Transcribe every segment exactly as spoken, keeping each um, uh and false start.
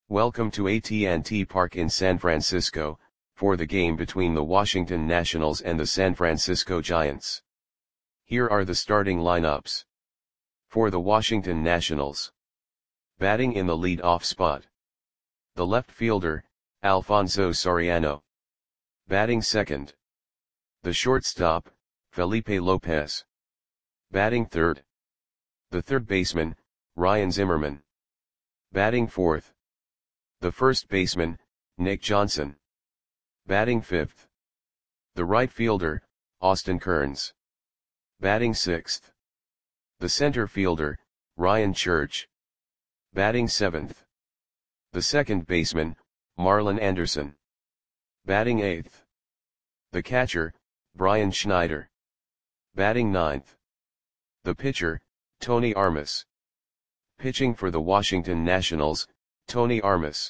Welcome to A T and T Park in San Francisco, for the game between the Washington Nationals and the San Francisco Giants. Here are the starting lineups. For the Washington Nationals. Batting in the lead-off spot. The left fielder, Alfonso Soriano. Batting second. The shortstop, Felipe Lopez. Batting third. The third baseman, Ryan Zimmerman. Batting fourth. The first baseman, Nick Johnson. Batting fifth. The right fielder, Austin Kearns. Batting sixth. The center fielder, Ryan Church. Batting seventh. The second baseman, Marlon Anderson. Batting eighth. The catcher, Brian Schneider. Batting ninth. The pitcher, Tony Armas. Pitching for the Washington Nationals, Tony Armas.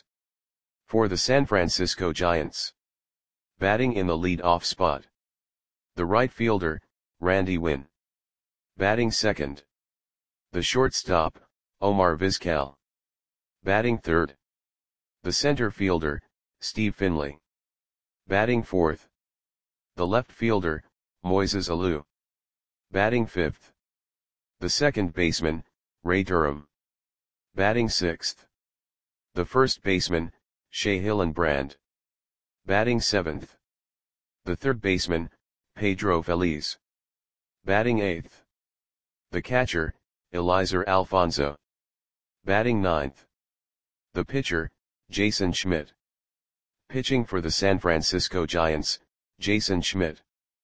For the San Francisco Giants. Batting in the lead-off spot. The right fielder, Randy Winn. Batting second. The shortstop, Omar Vizquel. Batting third. The center fielder, Steve Finley. Batting fourth. The left fielder, Moises Alou. Batting fifth. The second baseman, Ray Durham. Batting sixth. The first baseman, Shea Hillenbrand. Batting seventh. The third baseman, Pedro Feliz. Batting eighth. The catcher, Eliezer Alfonso. Batting ninth. The pitcher, Jason Schmidt. Pitching for the San Francisco Giants, Jason Schmidt.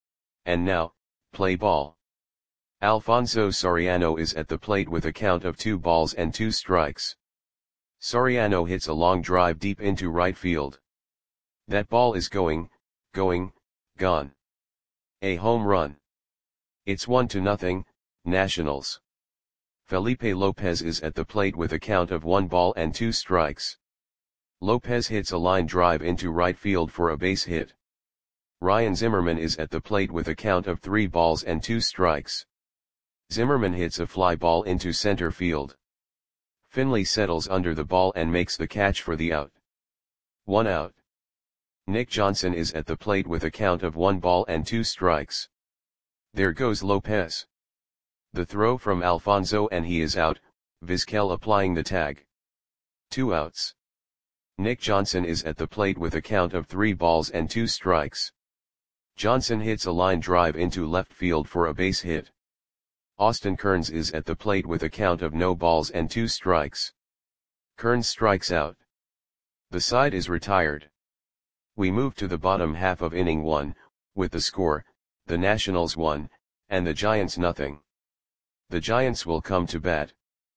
And now, play ball. Alfonso Soriano is at the plate with a count of two balls and two strikes. Soriano hits a long drive deep into right field. That ball is going, going, gone. A home run. It's one to nothing, Nationals. Felipe Lopez is at the plate with a count of one ball and two strikes. Lopez hits a line drive into right field for a base hit. Ryan Zimmerman is at the plate with a count of three balls and two strikes. Zimmerman hits a fly ball into center field. Finley settles under the ball and makes the catch for the out. One out. Nick Johnson is at the plate with a count of one ball and two strikes. There goes Lopez. The throw from Alfonso and he is out, Vizquel applying the tag. Two outs. Nick Johnson is at the plate with a count of three balls and two strikes. Johnson hits a line drive into left field for a base hit. Austin Kearns is at the plate with a count of no balls and two strikes. Kearns strikes out. The side is retired. We move to the bottom half of inning one, with the score, the Nationals one, and the Giants nothing. The Giants will come to bat.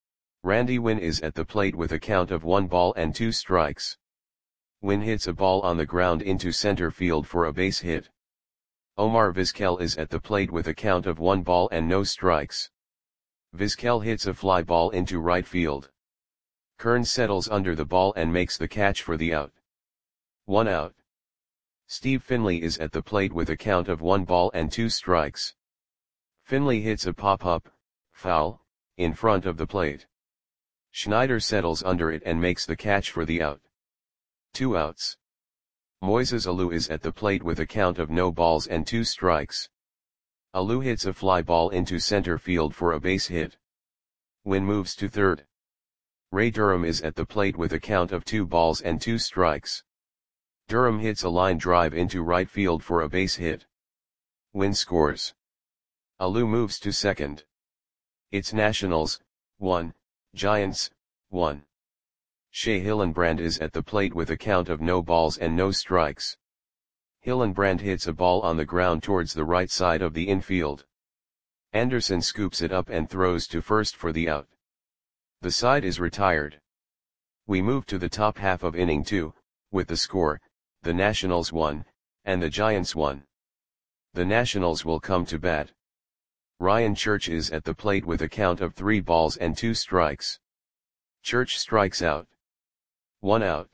Randy Winn is at the plate with a count of one ball and two strikes. Winn hits a ball on the ground into center field for a base hit. Omar Vizquel is at the plate with a count of one ball and no strikes. Vizquel hits a fly ball into right field. Kearns settles under the ball and makes the catch for the out. One out. Steve Finley is at the plate with a count of one ball and two strikes. Finley hits a pop-up, foul, in front of the plate. Schneider settles under it and makes the catch for the out. Two outs. Moises Alou is at the plate with a count of no balls and two strikes. Alou hits a fly ball into center field for a base hit. Winn moves to third. Ray Durham is at the plate with a count of two balls and two strikes. Durham hits a line drive into right field for a base hit. Winn scores. Alou moves to second. It's Nationals, one, Giants, one. Shea Hillenbrand is at the plate with a count of no balls and no strikes. Hillenbrand hits a ball on the ground towards the right side of the infield. Anderson scoops it up and throws to first for the out. The side is retired. We move to the top half of inning two, with the score, the Nationals one, and the Giants one. The Nationals will come to bat. Ryan Church is at the plate with a count of three balls and two strikes. Church strikes out. One out.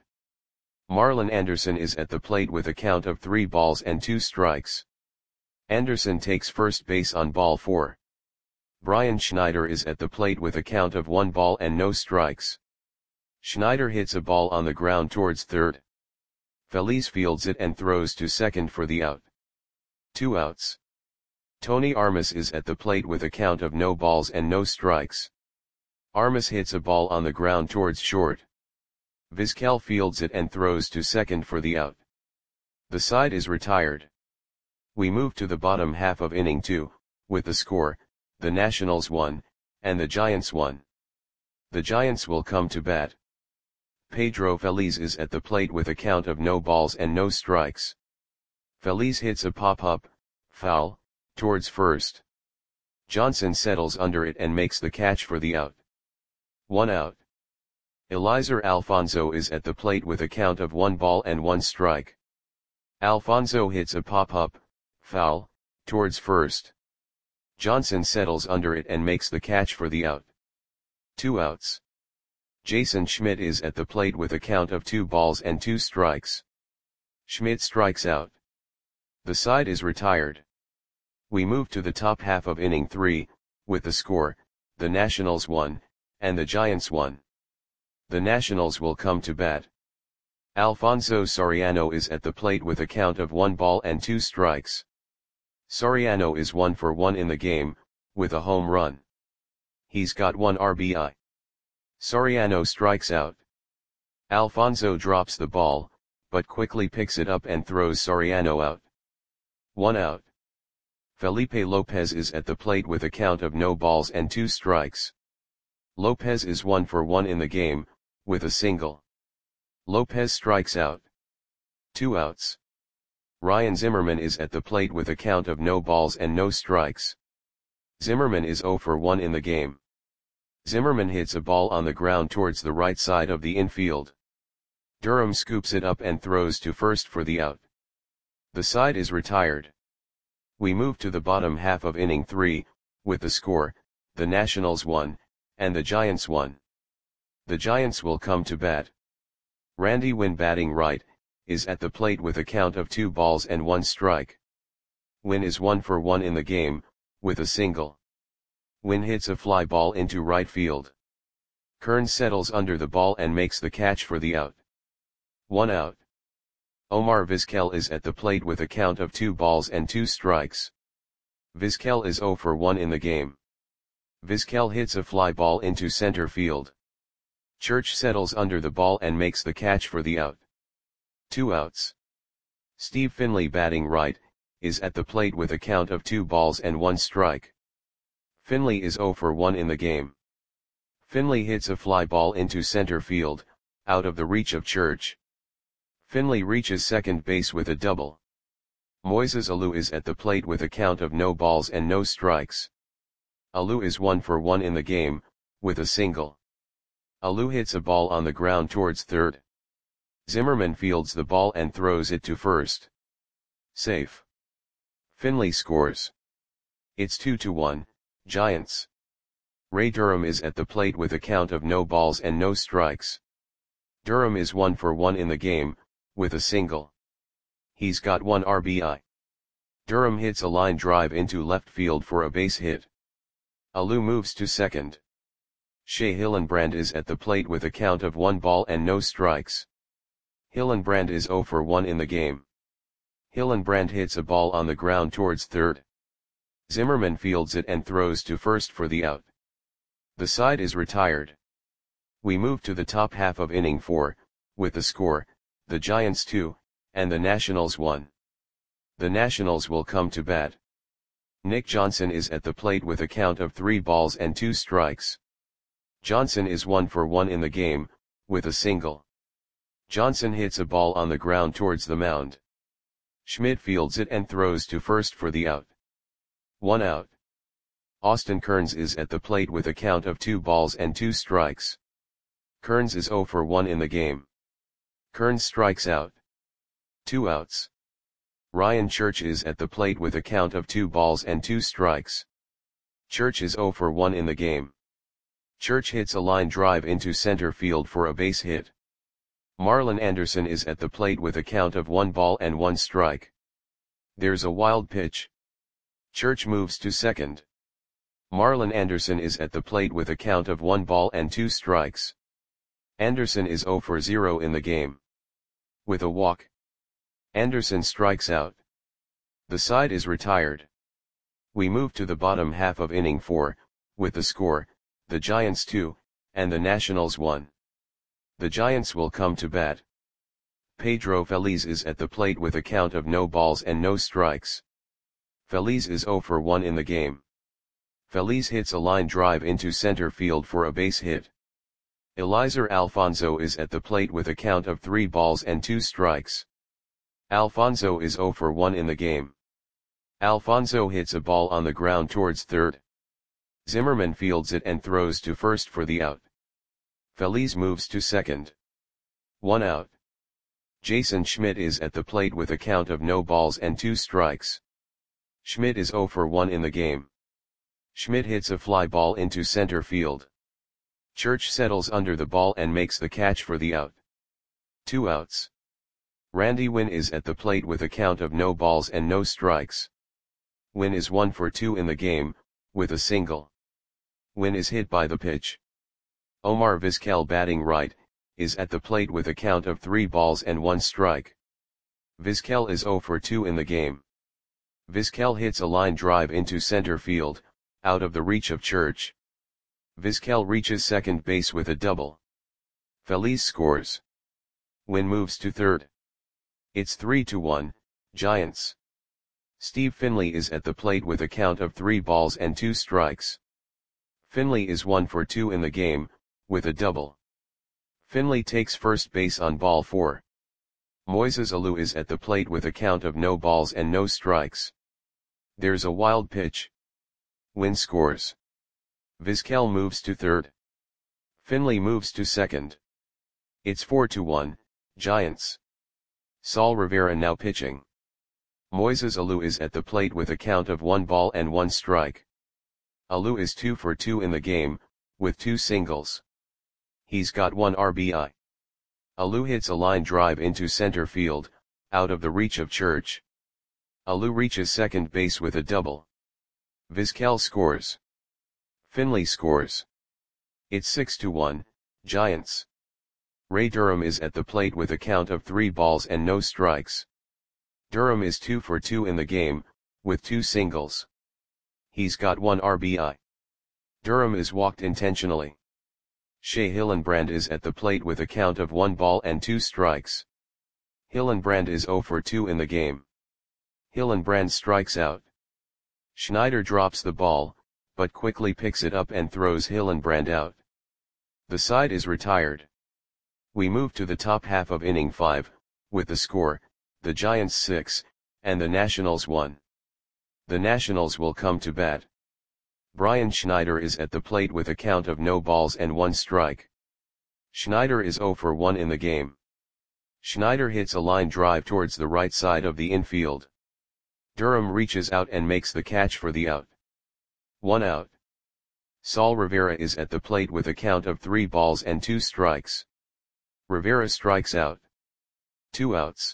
Marlon Anderson is at the plate with a count of three balls and two strikes. Anderson takes first base on ball four. Brian Schneider is at the plate with a count of one ball and no strikes. Schneider hits a ball on the ground towards third. Feliz fields it and throws to second for the out. Two outs. Tony Armas is at the plate with a count of no balls and no strikes. Armas hits a ball on the ground towards short. Vizquel fields it and throws to second for the out. The side is retired. We move to the bottom half of inning two, with the score, the Nationals won, and the Giants won. The Giants will come to bat. Pedro Feliz is at the plate with a count of no balls and no strikes. Feliz hits a pop-up, foul, towards first. Johnson settles under it and makes the catch for the out. One out. Eliezer Alfonzo is at the plate with a count of one ball and one strike. Alfonzo hits a pop-up, foul, towards first. Johnson settles under it and makes the catch for the out. Two outs. Jason Schmidt is at the plate with a count of two balls and two strikes. Schmidt strikes out. The side is retired. We move to the top half of inning three, with the score, the Nationals won, and the Giants won. The Nationals will come to bat. Alfonso Soriano is at the plate with a count of one ball and two strikes. Soriano is one for one in the game, with a home run. He's got one R B I. Soriano strikes out. Alfonso drops the ball, but quickly picks it up and throws Soriano out. One out. Felipe Lopez is at the plate with a count of no balls and two strikes. Lopez is one for one in the game, with a single. Lopez strikes out. Two outs. Ryan Zimmerman is at the plate with a count of no balls and no strikes. Zimmerman is zero for one in the game. Zimmerman hits a ball on the ground towards the right side of the infield. Durham scoops it up and throws to first for the out. The side is retired. We move to the bottom half of inning three, with the score, the Nationals won, and the Giants won. The Giants will come to bat. Randy Winn, batting right, is at the plate with a count of two balls and one strike. Winn is one for one in the game, with a single. Winn hits a fly ball into right field. Kearns settles under the ball and makes the catch for the out. One out. Omar Vizquel is at the plate with a count of two balls and two strikes. Vizquel is zero for one in the game. Vizquel hits a fly ball into center field. Church settles under the ball and makes the catch for the out. Two outs. Steve Finley, batting right, is at the plate with a count of two balls and one strike. Finley is zero for one in the game. Finley hits a fly ball into center field, out of the reach of Church. Finley reaches second base with a double. Moises Alou is at the plate with a count of no balls and no strikes. Alou is one for one in the game, with a single. Alou hits a ball on the ground towards third. Zimmerman fields the ball and throws it to first. Safe. Finley scores. It's two to one, Giants. Ray Durham is at the plate with a count of no balls and no strikes. Durham is one for one in the game, with a single. He's got one R B I. Durham hits a line drive into left field for a base hit. Alou moves to second. Shea Hillenbrand is at the plate with a count of one ball and no strikes. Hillenbrand is zero for one in the game. Hillenbrand hits a ball on the ground towards third. Zimmerman fields it and throws to first for the out. The side is retired. We move to the top half of inning four, with the score, the Giants two, and the Nationals one. The Nationals will come to bat. Nick Johnson is at the plate with a count of three balls and two strikes. Johnson is one for one in the game, with a single. Johnson hits a ball on the ground towards the mound. Schmidt fields it and throws to first for the out. One out. Austin Kearns is at the plate with a count of two balls and two strikes. Kearns is zero for one in the game. Kearns strikes out. Two outs. Ryan Church is at the plate with a count of two balls and two strikes. Church is zero for one in the game. Church hits a line drive into center field for a base hit. Marlon Anderson is at the plate with a count of one ball and one strike. There's a wild pitch. Church moves to second. Marlon Anderson is at the plate with a count of one ball and two strikes. Anderson is zero for zero in the game. With a walk, Anderson strikes out. The side is retired. We move to the bottom half of inning four, with the score, the Giants two, and the Nationals one. The Giants will come to bat. Pedro Feliz is at the plate with a count of no balls and no strikes. Feliz is zero for one in the game. Feliz hits a line drive into center field for a base hit. Eliezer Alfonso is at the plate with a count of three balls and two strikes. Alfonso is zero for one in the game. Alfonso hits a ball on the ground towards third. Zimmerman fields it and throws to first for the out. Feliz moves to second. One out. Jason Schmidt is at the plate with a count of no balls and two strikes. Schmidt is zero for one in the game. Schmidt hits a fly ball into center field. Church settles under the ball and makes the catch for the out. Two outs. Randy Winn is at the plate with a count of no balls and no strikes. Winn is one for two in the game, with a single. Winn is hit by the pitch. Omar Vizquel, batting right, is at the plate with a count of three balls and one strike. Vizquel is zero for two in the game. Vizquel hits a line drive into center field, out of the reach of Church. Vizquel reaches second base with a double. Feliz scores. Winn moves to third. It's three to one, Giants. Steve Finley is at the plate with a count of three balls and two strikes. Finley is one for two in the game, with a double. Finley takes first base on ball four. Moises Alou is at the plate with a count of no balls and no strikes. There's a wild pitch. Winn scores. Vizquel moves to third. Finley moves to second. It's four to one, Giants. Saul Rivera now pitching. Moises Alou is at the plate with a count of one ball and one strike. Alou is two for two in the game, with two singles. He's got one R B I. Alou hits a line drive into center field, out of the reach of Church. Alou reaches second base with a double. Vizquel scores. Finley scores. It's six to one, Giants. Ray Durham is at the plate with a count of three balls and no strikes. Durham is two for two in the game, with two singles. He's got one R B I. Durham is walked intentionally. Shea Hillenbrand is at the plate with a count of one ball and two strikes. Hillenbrand is zero for two in the game. Hillenbrand strikes out. Schneider drops the ball, but quickly picks it up and throws Hillenbrand out. The side is retired. We move to the top half of inning five, with the score, the Giants six, and the Nationals one. The Nationals will come to bat. Brian Schneider is at the plate with a count of no balls and one strike. Schneider is zero for one in the game. Schneider hits a line drive towards the right side of the infield. Durham reaches out and makes the catch for the out. One out. Saul Rivera is at the plate with a count of three balls and two strikes. Rivera strikes out. Two outs.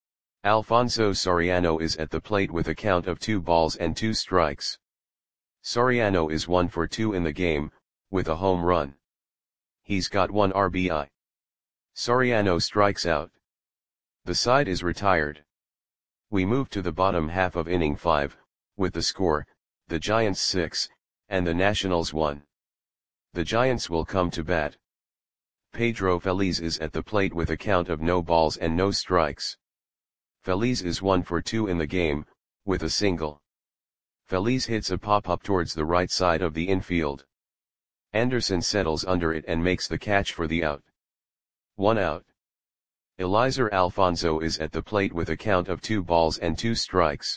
Alfonso Soriano is at the plate with a count of two balls and two strikes. Soriano is one for two in the game, with a home run. He's got one R B I. Soriano strikes out. The side is retired. We move to the bottom half of inning five, with the score, the Giants six, and the Nationals one. The Giants will come to bat. Pedro Feliz is at the plate with a count of no balls and no strikes. Feliz is one for two in the game, with a single. Feliz hits a pop-up towards the right side of the infield. Anderson settles under it and makes the catch for the out. One out. Eliezer Alfonso is at the plate with a count of two balls and two strikes.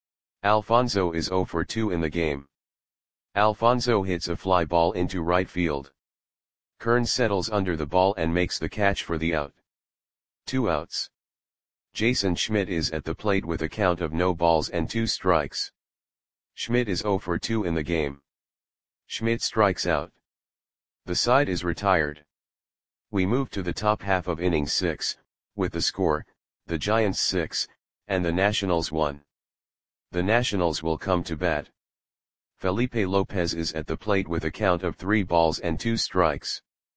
Alfonso is zero for two in the game. Alfonso hits a fly ball into right field. Kern settles under the ball and makes the catch for the out. Two outs. Jason Schmidt is at the plate with a count of no balls and two strikes. Schmidt is zero for two in the game. Schmidt strikes out. The side is retired. We move to the top half of inning six, with the score, the Giants six, and the Nationals one. The Nationals will come to bat. Felipe Lopez is at the plate with a count of three balls and two strikes.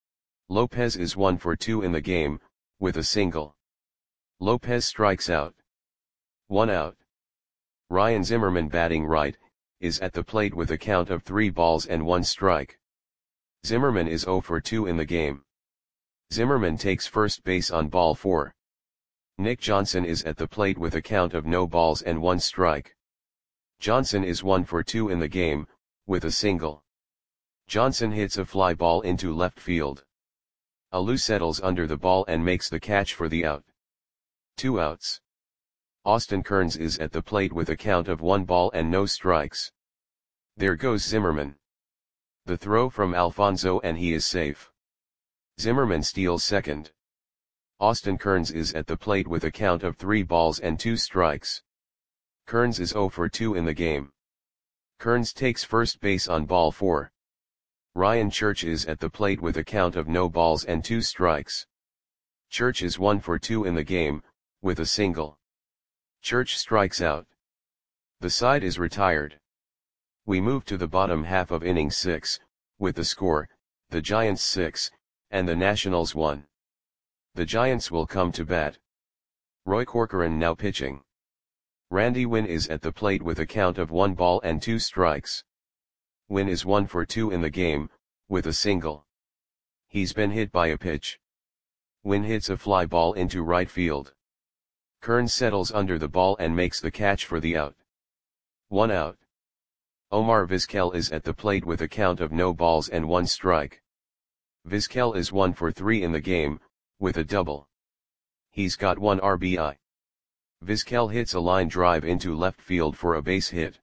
Lopez is one for two in the game, with a single. Lopez strikes out. One out. Ryan Zimmerman, batting right, is at the plate with a count of three balls and one strike. Zimmerman is zero for two in the game. Zimmerman takes first base on ball four. Nick Johnson is at the plate with a count of no balls and one strike. Johnson is one for two in the game, with a single. Johnson hits a fly ball into left field. Alou settles under the ball and makes the catch for the out. Two outs. Austin Kearns is at the plate with a count of one ball and no strikes. There goes Zimmerman. The throw from Alfonso and he is safe. Zimmerman steals second. Austin Kearns is at the plate with a count of three balls and two strikes. Kearns is zero for two in the game. Kearns takes first base on ball four. Ryan Church is at the plate with a count of no balls and two strikes. Church is one for two in the game, with a single. Church strikes out. The side is retired. We move to the bottom half of inning six, with the score, the Giants six, and the Nationals one. The Giants will come to bat. Roy Corcoran now pitching. Randy Winn is at the plate with a count of one ball and two strikes. Winn is one for two in the game, with a single. He's been hit by a pitch. Winn hits a fly ball into right field. Kearns settles under the ball and makes the catch for the out. One out. Omar Vizquel is at the plate with a count of no balls and one strike. Vizquel is one for three in the game, with a double. He's got one R B I. Vizquel hits a line drive into left field for a base hit.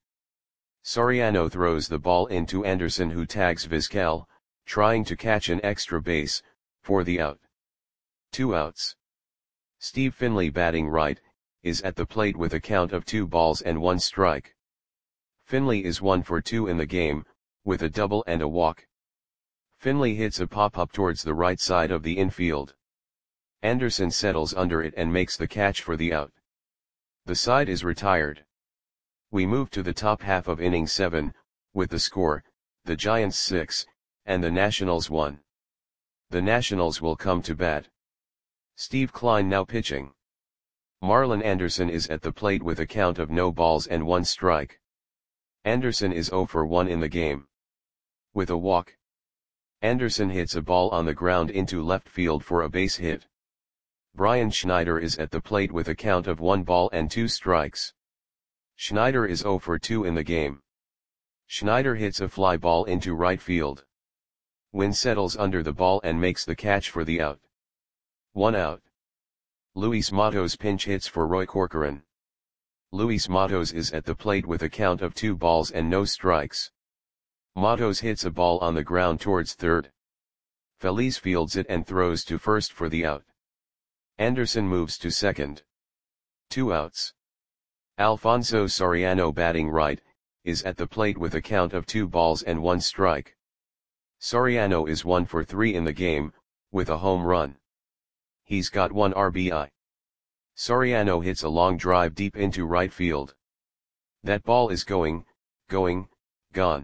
Soriano throws the ball into Anderson, who tags Vizquel, trying to catch an extra base, for the out. Two outs. Steve Finley, batting right, is at the plate with a count of two balls and one strike. Finley is one for two in the game, with a double and a walk. Finley hits a pop-up towards the right side of the infield. Anderson settles under it and makes the catch for the out. The side is retired. We move to the top half of inning seven, with the score, the Giants six, and the Nationals one. The Nationals will come to bat. Steve Klein now pitching. Marlon Anderson is at the plate with a count of no balls and one strike. Anderson is zero for one in the game. With a walk. Anderson hits a ball on the ground into left field for a base hit. Brian Schneider is at the plate with a count of one ball and two strikes. Schneider is zero for two in the game. Schneider hits a fly ball into right field. Winn settles under the ball and makes the catch for the out. One out. Luis Matos pinch hits for Roy Corcoran. Luis Matos is at the plate with a count of two balls and no strikes. Matos hits a ball on the ground towards third. Feliz fields it and throws to first for the out. Anderson moves to second. Two outs. Alfonso Soriano, batting right, is at the plate with a count of two balls and one strike. Soriano is one for three in the game, with a home run. He's got one R B I. Soriano hits a long drive deep into right field. That ball is going, going, gone.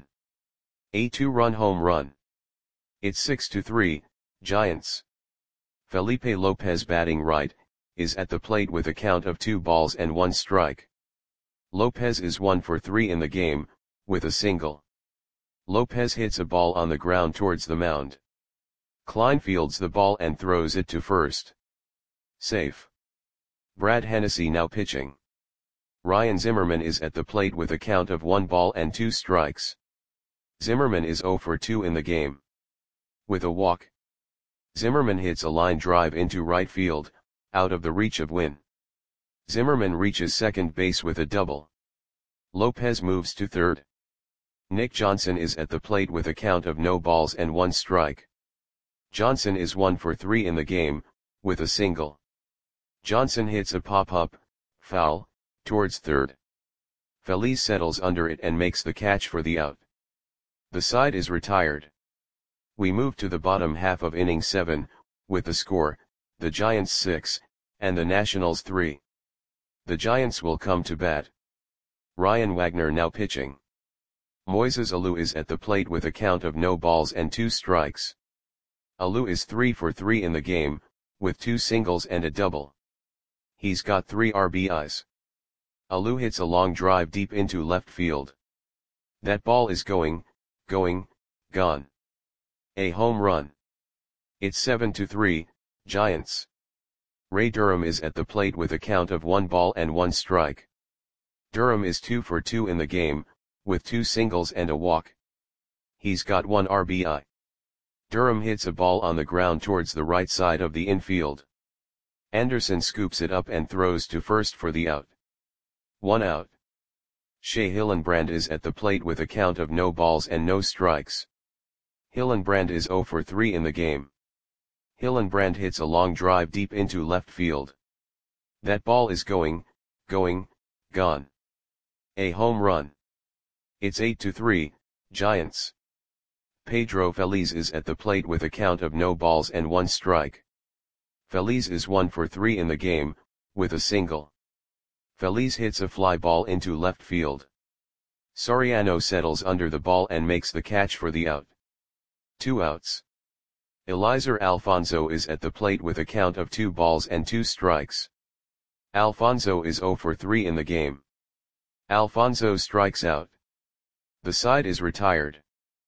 A two-run home run. It's six to three, Giants. Felipe Lopez, batting right, is at the plate with a count of two balls and one strike. Lopez is one for three in the game, with a single. Lopez hits a ball on the ground towards the mound. Klein fields the ball and throws it to first. Safe. Brad Hennessy now pitching. Ryan Zimmerman is at the plate with a count of one ball and two strikes. Zimmerman is zero for two in the game. With a walk. Zimmerman hits a line drive into right field, out of the reach of Winn. Zimmerman reaches second base with a double. Lopez moves to third. Nick Johnson is at the plate with a count of no balls and one strike. Johnson is one for three in the game, with a single. Johnson hits a pop-up, foul, towards third. Feliz settles under it and makes the catch for the out. The side is retired. We move to the bottom half of inning seven, with the score, the Giants six, and the Nationals three. The Giants will come to bat. Ryan Wagner now pitching. Moises Alou is at the plate with a count of no balls and two strikes. Alou is three for three in the game, with two singles and a double. He's got three R B Is. Alou hits a long drive deep into left field. That ball is going, going, gone. A home run. It's seven to three, Giants. Ray Durham is at the plate with a count of one ball and one strike. Durham is two for two in the game, with two singles and a walk. He's got one R B I. Durham hits a ball on the ground towards the right side of the infield. Anderson scoops it up and throws to first for the out. One out. Shea Hillenbrand is at the plate with a count of no balls and no strikes. Hillenbrand is zero for three in the game. Hillenbrand hits a long drive deep into left field. That ball is going, going, gone. A home run. It's eight to three, Giants. Pedro Feliz is at the plate with a count of no balls and one strike. Feliz is one for three in the game, with a single. Feliz hits a fly ball into left field. Soriano settles under the ball and makes the catch for the out. Two outs. Eliezer Alfonso is at the plate with a count of two balls and two strikes. Alfonso is zero for three in the game. Alfonso strikes out. The side is retired.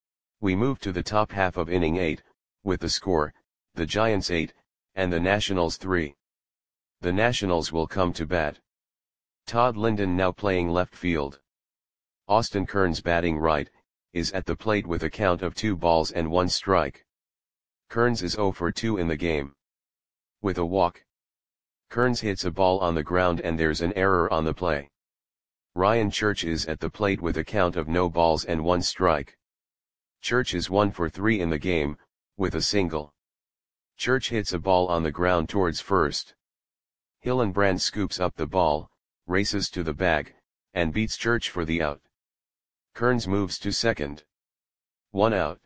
We move to the top half of inning eight, with the score, the Giants eight, and the Nationals three. The Nationals will come to bat. Todd Linden now playing left field. Austin Kearns batting right, is at the plate with a count of two balls and one strike. Kearns is zero for two in the game. With a walk. Kearns hits a ball on the ground and there's an error on the play. Ryan Church is at the plate with a count of no balls and one strike. Church is one for three in the game, with a single. Church hits a ball on the ground towards first. Hillenbrand scoops up the ball, races to the bag, and beats Church for the out. Kearns moves to second. One out.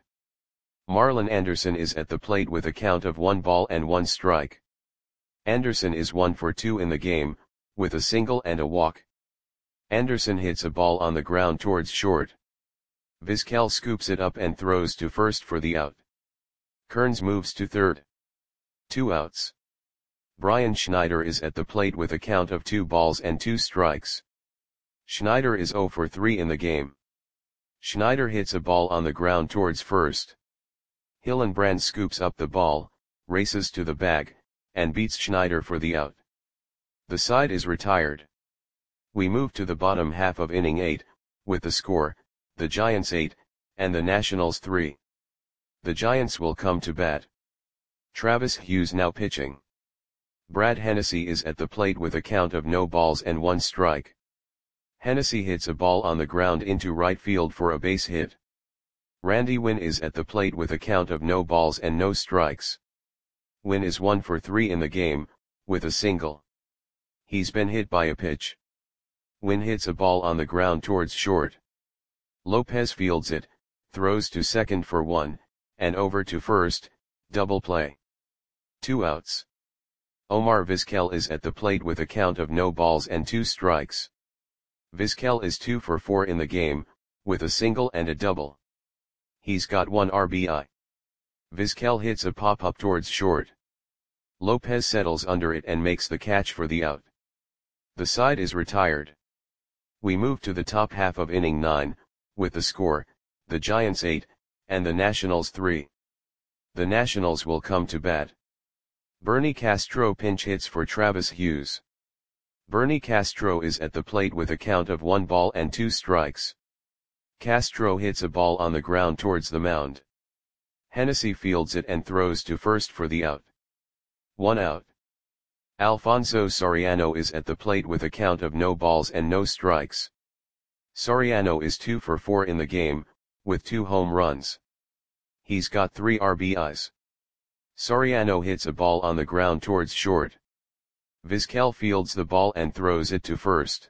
Marlon Anderson is at the plate with a count of one ball and one strike. Anderson is one for two in the game, with a single and a walk. Anderson hits a ball on the ground towards short. Vizquel scoops it up and throws to first for the out. Kearns moves to third. Two outs. Brian Schneider is at the plate with a count of two balls and two strikes. Schneider is zero for three in the game. Schneider hits a ball on the ground towards first. Hillenbrand scoops up the ball, races to the bag, and beats Schneider for the out. The side is retired. We move to the bottom half of inning eight, with the score, the Giants eight, and the Nationals three. The Giants will come to bat. Travis Hughes now pitching. Brad Hennessy is at the plate with a count of no balls and one strike. Hennessy hits a ball on the ground into right field for a base hit. Randy Winn is at the plate with a count of no balls and no strikes. Winn is one for three in the game, with a single. He's been hit by a pitch. Winn hits a ball on the ground towards short. Lopez fields it, throws to second for one, and over to first, double play. Two outs. Omar Vizquel is at the plate with a count of no balls and two strikes. Vizquel is two for four in the game, with a single and a double. He's got one R B I. Vizquel hits a pop-up towards short. Lopez settles under it and makes the catch for the out. The side is retired. We move to the top half of inning nine, with the score, the Giants eight, and the Nationals three. The Nationals will come to bat. Bernie Castro pinch hits for Travis Hughes. Bernie Castro is at the plate with a count of one ball and two strikes. Castro hits a ball on the ground towards the mound. Hennessy fields it and throws to first for the out. One out. Alfonso Soriano is at the plate with a count of no balls and no strikes. Soriano is two for four in the game, with two home runs. He's got three R B Is. Soriano hits a ball on the ground towards short. Vizquel fields the ball and throws it to first.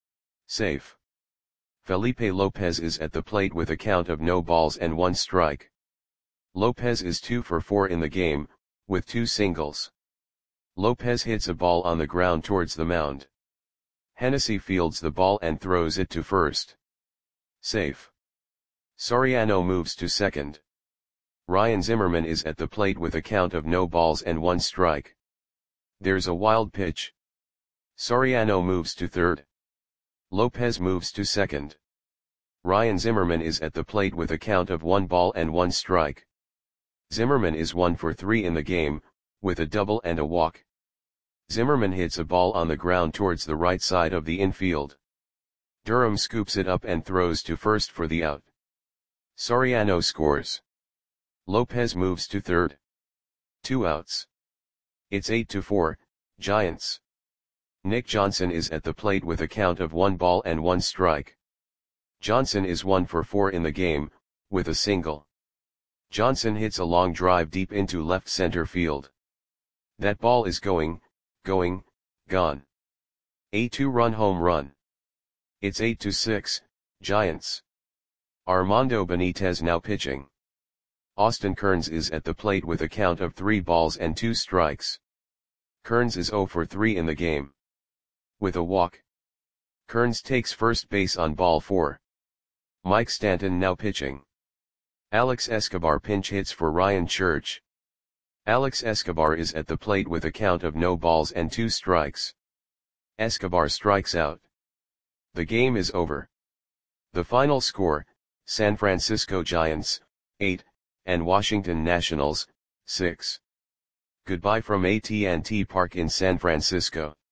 Safe. Felipe Lopez is at the plate with a count of no balls and one strike. Lopez is two for four in the game, with two singles. Lopez hits a ball on the ground towards the mound. Hennessy fields the ball and throws it to first. Safe. Soriano moves to second. Ryan Zimmerman is at the plate with a count of no balls and one strike. There's a wild pitch. Soriano moves to third. Lopez moves to second. Ryan Zimmerman is at the plate with a count of one ball and one strike. Zimmerman is one for three in the game, with a double and a walk. Zimmerman hits a ball on the ground towards the right side of the infield. Durham scoops it up and throws to first for the out. Soriano scores. Lopez moves to third. Two outs. It's eight to four, Giants. Nick Johnson is at the plate with a count of one ball and one strike. Johnson is one for four in the game, with a single. Johnson hits a long drive deep into left center field. That ball is going, going, gone. A two-run home run. It's eight to six, Giants. Armando Benitez now pitching. Austin Kearns is at the plate with a count of three balls and two strikes. Kearns is zero for three in the game. With a walk. Kearns takes first base on ball four. Mike Stanton now pitching. Alex Escobar pinch hits for Ryan Church. Alex Escobar is at the plate with a count of no balls and two strikes. Escobar strikes out. The game is over. The final score, San Francisco Giants, eight, and Washington Nationals, six. Goodbye from A T and T Park in San Francisco.